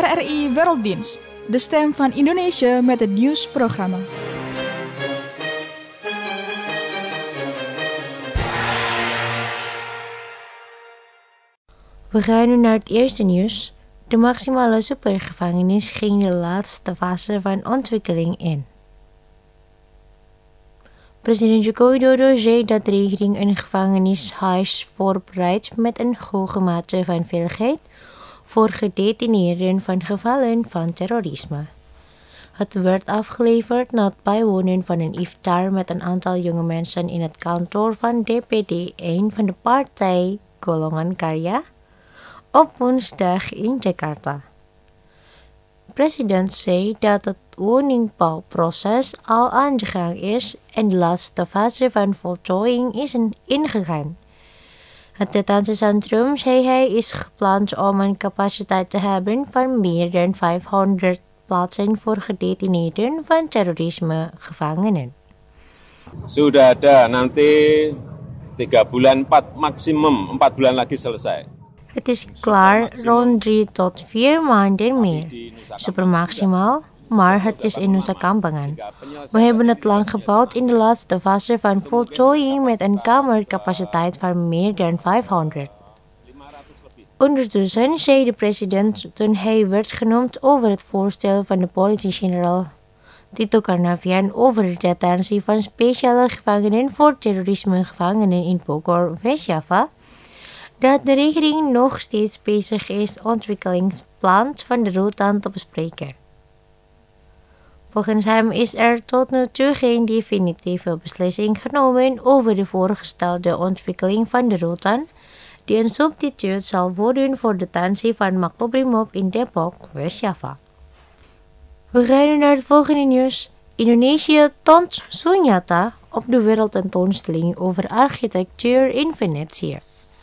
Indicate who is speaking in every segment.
Speaker 1: KBRI Werelddienst, de stem van Indonesië met het nieuwsprogramma.
Speaker 2: We gaan nu naar het eerste nieuws. De maximale supergevangenis ging de laatste fase van ontwikkeling in. President Joko Widodo zei dat de regering een gevangenishuis voorbereidt met een hoge mate van veiligheid voor gedetineerden van gevallen van terrorisme. Het werd afgeleverd na het bijwonen van een iftar met een aantal jonge mensen in het kantoor van DPD 1 van de partij Golongan Karya op woensdag in Jakarta. President zei dat het woningbouwproces al aan de gang is en de laatste fase van voltooiing is ingegaan. Het detentiecentrum, zei hij, is gepland om een capaciteit te hebben van meer dan 500 plaatsen voor gedetineerden van terrorisme-gevangenen.
Speaker 3: Sudah ada nanti 3 bulan, 4 maximum 4 bulan lagi selesai.
Speaker 2: Het is klaar rond 3 tot 4 maanden meer. Super maximaal, maar het is in Nusa Kambangan. We hebben het lang gebouwd in de laatste fase van voltooiing met een kamercapaciteit van meer dan 500. Ondertussen zei de president toen hij werd genoemd over het voorstel van de politie-generaal Tito Karnavian over de detentie van speciale gevangenen voor terrorisme-gevangenen in Bogor, West-Java, dat de regering nog steeds bezig is ontwikkelingsplan van de rutan te bespreken. Volgens hem is er tot nu toe geen definitieve beslissing genomen over de voorgestelde ontwikkeling van de rutan, die een substituut zal worden voor de detentie van Makobrimob in Depok, West-Java. We gaan nu naar het volgende nieuws. Indonesië toont Sunyata op de wereldtentoonstelling over architectuur in Venetië.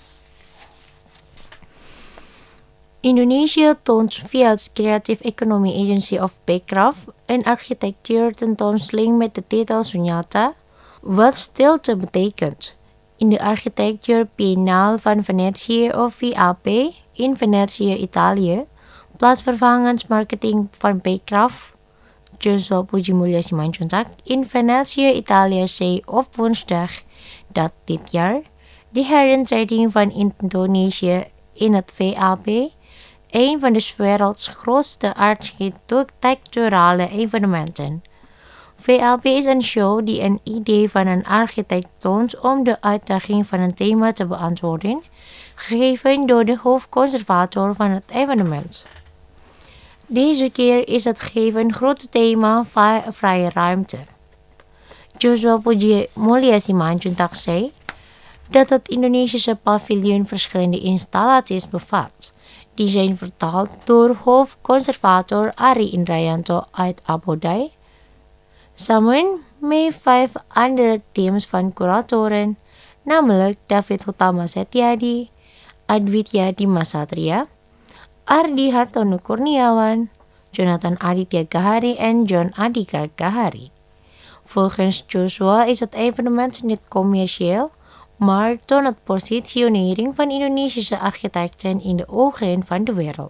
Speaker 2: Indonesië toont via het Creative Economy Agency of Bekraf een architectuurtentoonstelling met de titel Sunyata, wat stilte betekent, in de Architectuur Biennale van Venetië of VAP in Venetië, Italië, plaatsvervangend marketing van Bekraf, Joshua Pujimulya Simanjuntak, in Venetië, Italië, zei op woensdag dat dit jaar de herintreding van Indonesië in het VAP een van de werelds grootste architecturale evenementen. VAP is een show die een idee van een architect toont om de uitdaging van een thema te beantwoorden, gegeven door de hoofdconservator van het evenement. Deze keer is het gegeven grote thema vrije ruimte. Joshua Pujimulya Simanjuntak zei dat het Indonesische paviljoen verschillende installaties bevat, die zijn vertaald door hoofdconservator Ari Indrayanto uit Abu Dhabi, samen met 5 andere teams van curatoren, namelijk David Hutama Setiadi, Aditya Dimasatria, Ardi Hartono Kurniawan, Jonathan Aditya Gahari en John Adika Gahari. Volgens Joshua is het evenement niet commercieel, maar toont het positionering van Indonesische architecten in de ogen van de wereld.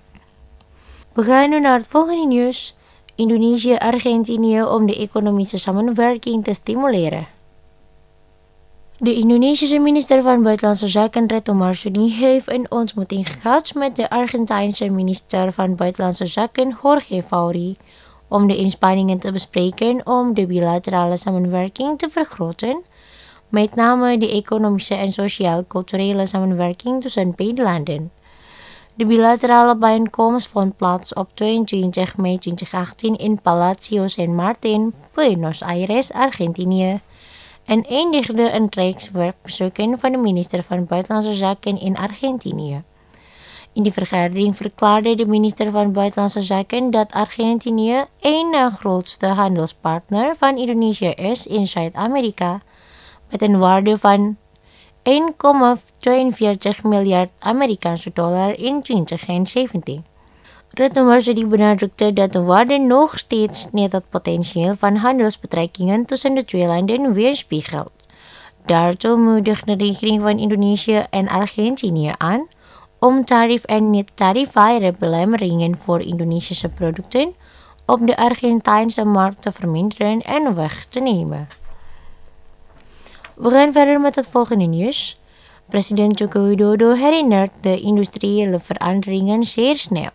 Speaker 2: We gaan nu naar het volgende nieuws. Indonesië-Argentinië om de economische samenwerking te stimuleren. De Indonesische minister van Buitenlandse Zaken Retno Marsudi heeft een ontmoeting gehad met de Argentijnse minister van Buitenlandse Zaken Jorge Fauri om de inspanningen te bespreken om de bilaterale samenwerking te vergroten, met name de economische en sociaal-culturele samenwerking tussen beide landen. De bilaterale bijeenkomst vond plaats op 22 mei 2018 in Palacio San Martín, Buenos Aires, Argentinië, en eindigde een reeks werkbezoeken van de minister van Buitenlandse Zaken in Argentinië. In die vergadering verklaarde de minister van Buitenlandse Zaken dat Argentinië een grootste handelspartner van Indonesië is in Zuid-Amerika, met een waarde van 1,42 miljard Amerikaanse dollar in 2017. Retno Marsudi benadrukte dat de waarde nog steeds niet het potentieel van handelsbetrekkingen tussen de twee landen weerspiegelt. Daartoe moedigt de regering van Indonesië en Argentinië aan om tarief- en niet-tarifaire belemmeringen voor Indonesische producten op de Argentijnse markt te verminderen en weg te nemen. We gaan verder met het volgende nieuws. President Joko Widodo herinnert de industriële veranderingen zeer snel.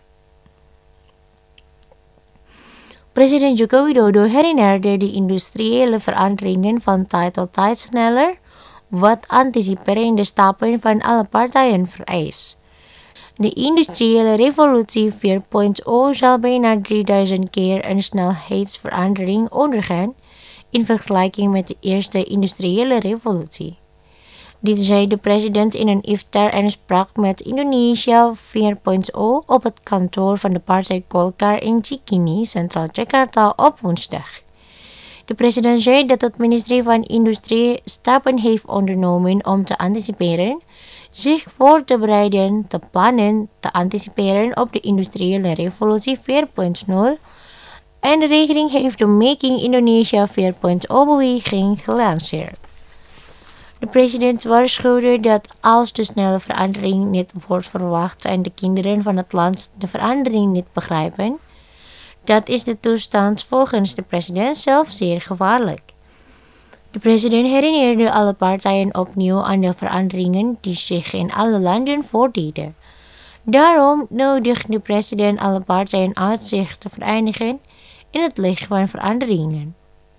Speaker 2: President Joko Widodo herinnerde de industriële veranderingen van tijd tot tijd sneller, wat anticiperende stappen van alle partijen vereist. De industriële revolutie 4.0 zal bijna 3000 keer een snelheidsverandering ondergaan in vergelijking met de eerste industriële revolutie. Dit zei de president in een iftar en sprak met Indonesia 4.0 op het kantoor van de partij Golkar in Cikini, Centraal Jakarta, op woensdag. De president zei dat het ministerie van Industrie stappen heeft ondernomen om te anticiperen, zich voor te bereiden, te plannen, te anticiperen op de industriële revolutie 4.0 en de regering heeft de Making Indonesia 4.0-beweging gelanceerd. De president waarschuwde dat als de snelle verandering niet wordt verwacht en de kinderen van het land de verandering niet begrijpen, dat is de toestand volgens de president zelf zeer gevaarlijk. De president herinnerde alle partijen opnieuw aan de veranderingen die zich in alle landen voordeden. Daarom nodigt de president alle partijen uit zich te verenigen in het licht van veranderingen.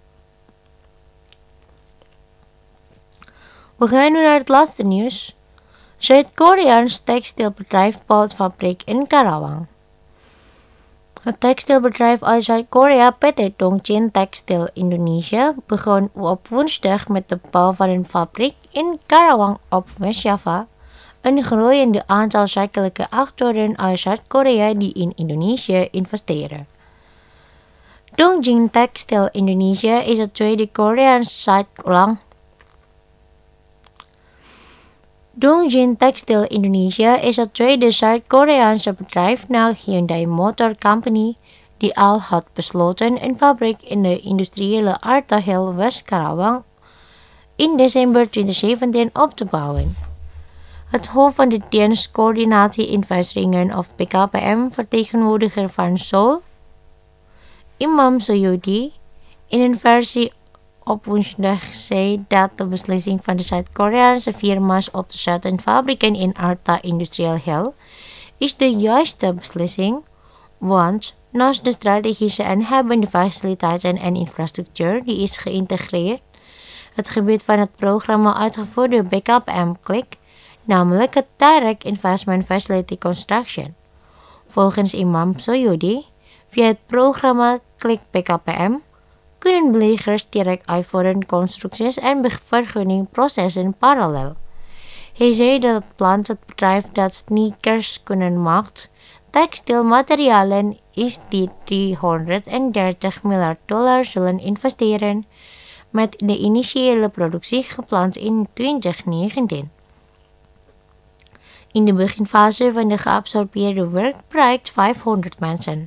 Speaker 2: We gaan nu naar het laatste nieuws. Zuid-Koreaans textielbedrijf bouwt fabriek in Karawang. Het textielbedrijf uit Zuid-Korea PT Dongjin Textile Indonesia begon op woensdag met de bouw van een fabriek in Karawang op West-Java, een groeiende aantal zakelijke actoren uit Zuid-Korea die in Indonesië investeren. Dongjin Textile Indonesia is het tweede Koreaanse Dongjin Textile Indonesia is het tweede Zuid-Koreaanse bedrijf na Hyundai Motor Company, die al had besloten een fabriek in de industriële Arta Hill West Karawang in december 2017 op te bouwen. Het hoofd van de dienst Coördinatie Investeringen of BKPM, vertegenwoordiger van Seoul, Imam Soyudi, in een versie op woensdag zei dat de beslissing van de Zuid-Koreaanse firma's op te zetten fabrieken in Arta Industrial Hill is de juiste beslissing, want naast de strategische en hebbende faciliteiten en infrastructuur die is geïntegreerd, het gebied van het programma uitgevoerd door BKPM-Click, namelijk het Direct Investment Facility Construction. Volgens Imam Soyudi, via het programma Click BKPM, kunnen beleggers direct uitvoeren constructies en vergunningprocessen parallel. Hij zei dat het plan het bedrijf dat sneakers kunnen maakt, textielmaterialen is die $330 miljard zullen investeren, met de initiële productie gepland in 2019. In de beginfase van de geabsorbeerde werk bereikt 500 mensen.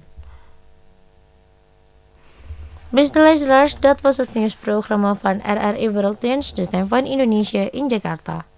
Speaker 2: Beste luisteraars, dat was het nieuwsprogramma van RRI Werelddienst, de stem van Indonesië in Jakarta.